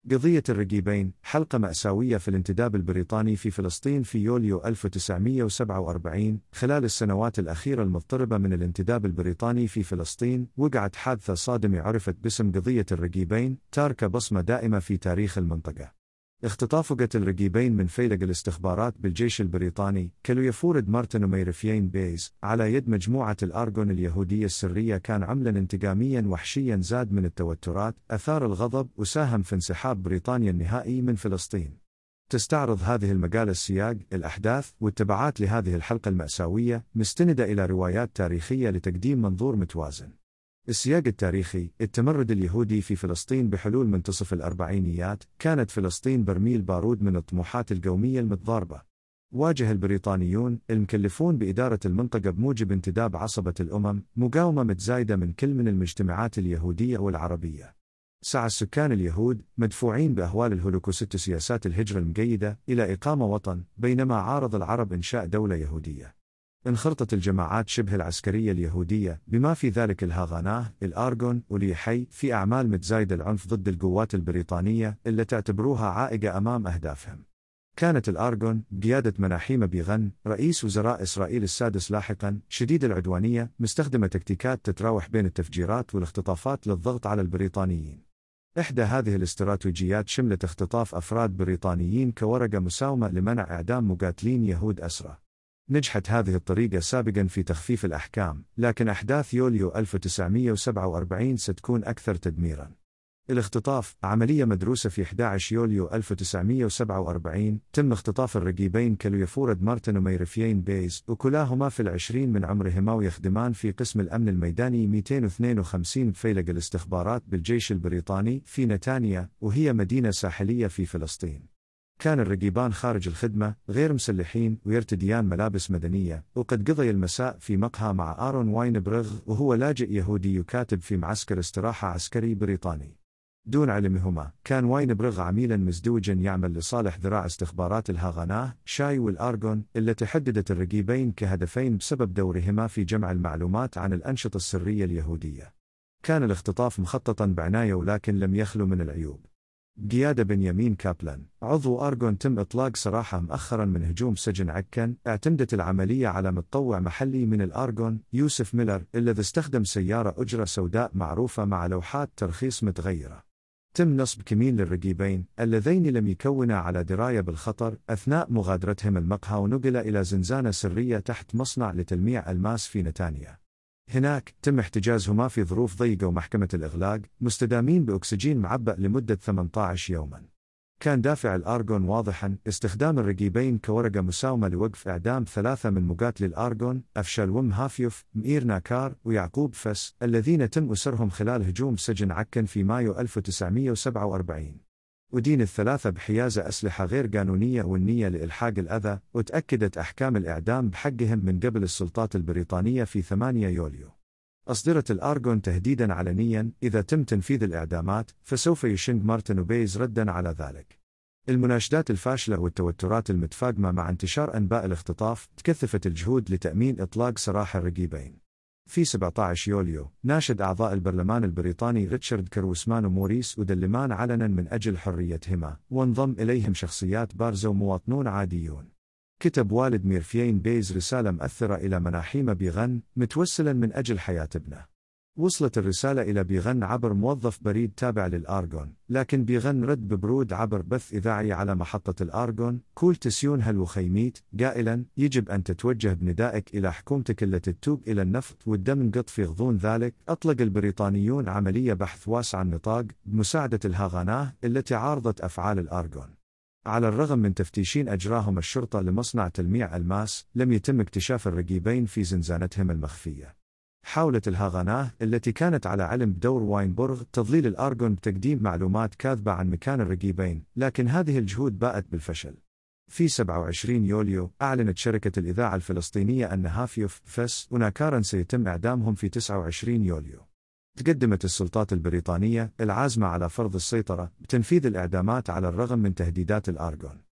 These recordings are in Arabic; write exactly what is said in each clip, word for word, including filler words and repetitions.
قضية الرقيبين، حلقة مأساوية في الانتداب البريطاني في فلسطين في يوليو ألف وتسعمئة وسبعة وأربعين. خلال السنوات الأخيرة المضطربة من الانتداب البريطاني في فلسطين، وقعت حادثة صادمة عرفت باسم قضية الرقيبين، تاركة بصمة دائمة في تاريخ المنطقة. اختطاف قتل الرقيبين من فيلق الاستخبارات بالجيش البريطاني، كلويفورد مارتن وميرفيين بيز، على يد مجموعة الأرغون اليهودية السرية كان عملاً انتقامياً وحشياً زاد من التوترات، أثار الغضب، وساهم في انسحاب بريطانيا النهائي من فلسطين. تستعرض هذه المقالة السياق، الأحداث، والتبعات لهذه الحلقة المأساوية، مستندة إلى روايات تاريخية لتقديم منظور متوازن. السياق التاريخي: التمرد اليهودي في فلسطين بحلول منتصف الأربعينيات، كانت فلسطين برميل بارود من الطموحات القومية المتضاربة. واجه البريطانيون، المكلفون بإدارة المنطقة بموجب انتداب عصبة الأمم، مقاومة متزايدة من كل من المجتمعات اليهودية والعربية. سعى السكان اليهود، مدفوعين بأهوال الهولوكوست سياسات الهجرة المقيدة، إلى إقامة وطن، بينما عارض العرب إنشاء دولة يهودية. انخرطت الجماعات شبه العسكرية اليهودية، بما في ذلك الهاغاناه، الأرغون، وليحي، في أعمال متزايدة العنف ضد القوات البريطانية، اللي تعتبروها عائقة أمام أهدافهم. كانت الأرغون، بقيادة مناحيم بيغن، رئيس وزراء إسرائيل السادس لاحقاً، شديد العدوانية، مستخدمة تكتيكات تتراوح بين التفجيرات والاختطافات للضغط على البريطانيين. إحدى هذه الاستراتيجيات شملت اختطاف أفراد بريطانيين كورقة مساومة لمنع إعدام مقاتلين يهود أسرى. نجحت هذه الطريقة سابقاً في تخفيف الأحكام، لكن أحداث يوليو ألف وتسعمئة وسبعة وأربعين ستكون أكثر تدميراً. الاختطاف، عملية مدروسة في أحد عشر يوليو ألف وتسعمئة وسبعة وأربعين، تم اختطاف الرقيبين كلويفورد مارتن وميرفيين بيز، وكلاهما في العشرين من عمرهما ويخدمان في قسم الأمن الميداني مئتين واثنين وخمسين بفيلق الاستخبارات بالجيش البريطاني في نتانيا، وهي مدينة ساحلية في فلسطين. كان الرقيبان خارج الخدمة، غير مسلحين، ويرتديان ملابس مدنية، وقد قضي المساء في مقهى مع آرون واينبرغ، وهو لاجئ يهودي يكاتب في معسكر استراحة عسكري بريطاني. دون علمهما، كان واينبرغ عميلاً مزدوجاً يعمل لصالح ذراع استخبارات الهاغاناه، شاي والأرغون، التي حددت الرقيبين كهدفين بسبب دورهما في جمع المعلومات عن الأنشطة السرية اليهودية. كان الاختطاف مخططاً بعناية، ولكن لم يخلو من العيوب. بقيادة بنيامين كابلان، عضو أرغون، تم إطلاق سراحه مؤخراً من هجوم سجن عكن. اعتمدت العملية على متطوع محلي من الأرغون، يوسف ميلر، الذي استخدم سيارة أجرة سوداء معروفة مع لوحات ترخيص متغيرة. تم نصب كمين للرقيبين، اللذين لم يكونا على دراية بالخطر، أثناء مغادرتهم المقهى، ونقل إلى زنزانة سرية تحت مصنع لتلميع ألماس في نتانيا. هناك تم احتجازهما في ظروف ضيقة ومحكمة الإغلاق، مستدامين بأكسجين معبأ لمدة ثمانية عشر يوماً. كان دافع الأرغون واضحاً: استخدام الرقيبين كورقة مساومة لوقف إعدام ثلاثة من مقاتلي الأرغون، أفشالوم هافيوف، مئير ناكار، ويعقوب فس، الذين تم أسرهم خلال هجوم سجن عكن في مايو ألف وتسعمئة وسبعة وأربعين. ودين الثلاثة بحيازة أسلحة غير قانونية والنية لإلحاق الأذى، وتأكدت أحكام الإعدام بحقهم من قبل السلطات البريطانية في ثمانية يوليو. أصدرت الأرغون تهديداً علنياً: إذا تم تنفيذ الإعدامات، فسوف يشنق مارتن وبيز رداً على ذلك. المناشدات الفاشلة والتوترات المتفاقمة مع انتشار أنباء الاختطاف، تكثفت الجهود لتأمين إطلاق سراح الرقيبين. في سبعة عشر يوليو، ناشد أعضاء البرلمان البريطاني ريتشارد كروسمان وموريس ودلمان علناً من أجل حريتهما، وانضم إليهم شخصيات بارزة ومواطنون عاديون. كتب والد ميرفيين بيز رسالة مؤثرة إلى مناحيم بيغن، متوسلاً من أجل حياة ابنه. وصلت الرسالة إلى بيغن عبر موظف بريد تابع للأرغون، لكن بيغن رد ببرود عبر بث إذاعي على محطة الأرغون: كول تسيون هالوخيميت، قائلاً: يجب أن تتوجه بندائك إلى حكومتك التي تتوب إلى النفط والدم قط. في غضون ذلك، أطلق البريطانيون عملية بحث واسع النطاق بمساعدة الهاغاناه، التي عارضت أفعال الأرغون. على الرغم من تفتيشين أجراهم الشرطة لمصنع تلميع ألماس، لم يتم اكتشاف الرقيبين في زنزانتهم المخفية. حاولت الهاغاناه، التي كانت على علم بدور واينبرغ، تضليل الأرغون بتقديم معلومات كاذبة عن مكان الرقيبين، لكن هذه الجهود باءت بالفشل. في سبعة وعشرين يوليو، أعلنت شركة الإذاعة الفلسطينية أن هافيوف، فس، وناكارا سيتم إعدامهم في تسعة وعشرين يوليو. تقدمت السلطات البريطانية العازمة على فرض السيطرة بتنفيذ الإعدامات على الرغم من تهديدات الأرغون.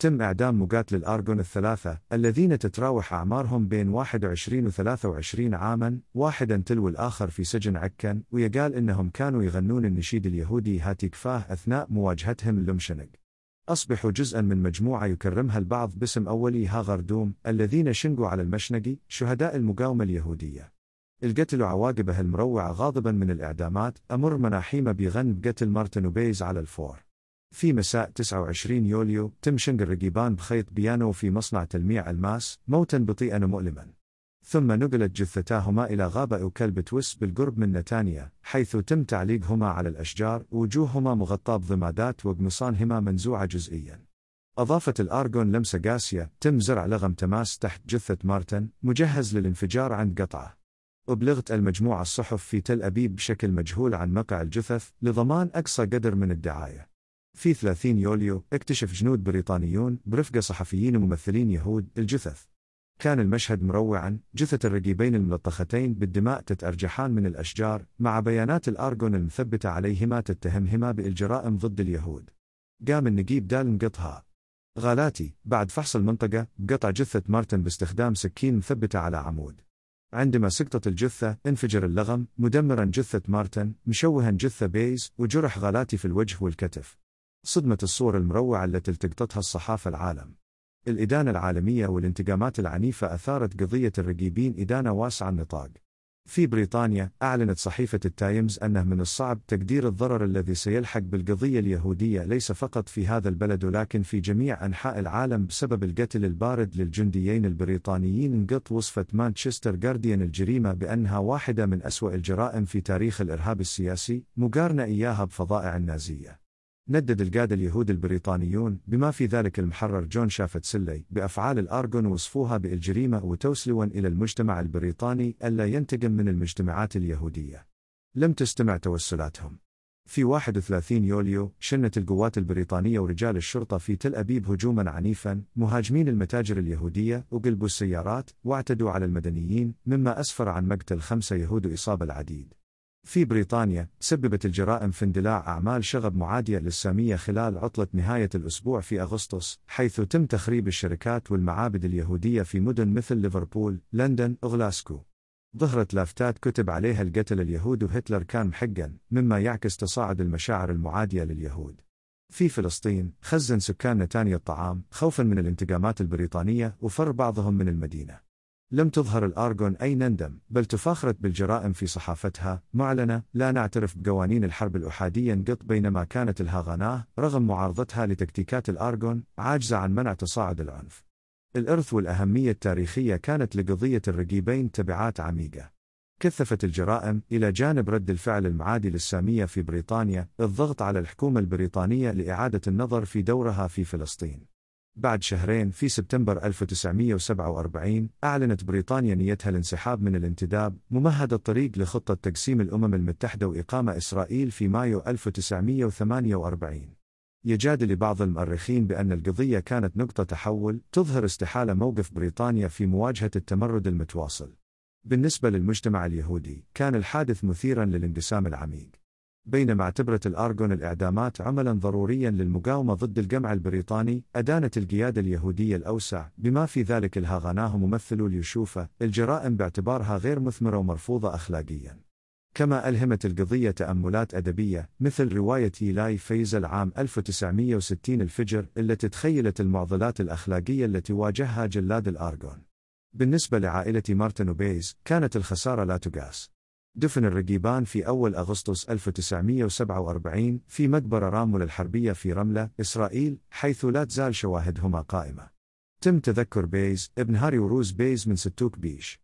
تم إعدام مقاتل الأرغون الثلاثة الذين تتراوح أعمارهم بين واحد وعشرين و ثلاثة وعشرين عاماً، واحداً تلو الآخر في سجن عكا، ويقال إنهم كانوا يغنون النشيد اليهودي هاتي كفاه أثناء مواجهتهم اللمشنق. أصبحوا جزءاً من مجموعة يكرمها البعض باسم أولي هاغردوم، الذين شنقوا على المشنقي، شهداء المقاومة اليهودية. القتل عواقبه المروعة غاضباً من الإعدامات. أمر مناحيم بغن بقتل مارتن وبيز على الفور. في مساء تسعة وعشرين يوليو تم شنق الرقيبان بخيط بيانو في مصنع تلميع الماس موتاً بطيئاً ومؤلماً. ثم نقلت جثتاهما إلى غابة أوكل بتويس بالقرب من نتانيا، حيث تم تعليقهما على الأشجار ووجوههما مغطاة بضمادات وقمصانهما منزوعة جزئياً. أضافت الأرغون لمسة قاسية، تم زرع لغم تماس تحت جثة مارتن مجهز للانفجار عند قطعه. أبلغت المجموعة الصحف في تل أبيب بشكل مجهول عن موقع الجثث لضمان أقصى قدر من الدعاية. في ثلاثين يوليو اكتشف جنود بريطانيون برفقة صحفيين وممثلين يهود الجثث. كان المشهد مروعاً، جثة الرقيبين الملطختين بالدماء تتأرجحان من الأشجار، مع بيانات الأرغون المثبتة عليهما تتهمهما بالجرائم ضد اليهود. قام النقيب دالن قطها غالاتي بعد فحص المنطقة بقطع جثة مارتن باستخدام سكين مثبتة على عمود. عندما سقطت الجثة انفجر اللغم مدمراً جثة مارتن، مشوها جثة بيز، وجرح غالاتي في الوجه والكتف. صدمة الصور المروعة التي التقطتها الصحافة العالم. الإدانة العالمية والانتقامات العنيفة أثارت قضية الرقيبين إدانة واسعة النطاق. في بريطانيا أعلنت صحيفة التايمز أنه من الصعب تقدير الضرر الذي سيلحق بالقضية اليهودية ليس فقط في هذا البلد ولكن في جميع أنحاء العالم بسبب القتل البارد للجنديين البريطانيين. انقط وصفت مانشستر جارديان الجريمة بأنها واحدة من أسوأ الجرائم في تاريخ الإرهاب السياسي، مقارنة إياها بفظائع النازية. ندد القادة اليهود البريطانيون بما في ذلك المحرر جون شافت سلي بأفعال الأرغون، وصفوها بالجريمة وتوسلوا إلى المجتمع البريطاني ألا ينتقم من المجتمعات اليهودية. لم تستمع توسلاتهم. في واحد وثلاثين يوليو شنت القوات البريطانية ورجال الشرطة في تل أبيب هجوما عنيفا، مهاجمين المتاجر اليهودية وقلبوا السيارات واعتدوا على المدنيين، مما أسفر عن مقتل خمسة يهود وإصابة العديد. في بريطانيا سببت الجرائم في اندلاع أعمال شغب معادية للسامية خلال عطلة نهاية الأسبوع في أغسطس، حيث تم تخريب الشركات والمعابد اليهودية في مدن مثل ليفربول، لندن، وغلاسكو. ظهرت لافتات كتب عليها القتل اليهود وهتلر كان محقا، مما يعكس تصاعد المشاعر المعادية لليهود. في فلسطين خزن سكان نتانيا الطعام خوفا من الانتقامات البريطانية، وفر بعضهم من المدينة. لم تظهر الأرغون أي ندم، بل تفاخرت بالجرائم في صحافتها، معلنة لا نعترف بقوانين الحرب الأحادية نقط، بينما كانت الهاغناه رغم معارضتها لتكتيكات الأرغون عاجزة عن منع تصاعد العنف. الإرث والأهمية التاريخية كانت لقضية الرقيبين تبعات عميقة. كثفت الجرائم إلى جانب رد الفعل المعادي للسامية في بريطانيا، الضغط على الحكومة البريطانية لإعادة النظر في دورها في فلسطين. بعد شهرين في سبتمبر ألف وتسعمئة وسبعة وأربعين أعلنت بريطانيا نيتها الانسحاب من الانتداب، ممهد الطريق لخطة تقسيم الأمم المتحدة وإقامة إسرائيل في مايو ألف وتسعمئة وثمانية وأربعين. يجادل بعض المؤرخين بأن القضية كانت نقطة تحول تظهر استحالة موقف بريطانيا في مواجهة التمرد المتواصل. بالنسبة للمجتمع اليهودي كان الحادث مثيرا للانقسام العميق. بينما اعتبرت الأرغون الإعدامات عملا ضروريا للمقاومة ضد الجمع البريطاني، أدانت القيادة اليهودية الأوسع بما في ذلك الهاغناه ممثلو اليشوفة الجرائم باعتبارها غير مثمرة ومرفوضة أخلاقيا. كما ألهمت القضية تأملات أدبية مثل رواية إيلاي فيزل عام ألف وتسعمئة وستين الفجر، التي تخيلت المعضلات الأخلاقية التي واجهها جلاد الأرغون. بالنسبة لعائلة مارتن وبيز كانت الخسارة لا تقاس. دفن الرقيبان في أول أغسطس ألف وتسعمئة وسبعة وأربعين في مقبرة رامل الحربية في رملة، إسرائيل، حيث لا تزال شواهدهما قائمة. تم تذكر بيز ابن هاري وروز بيز من ستوك بيش.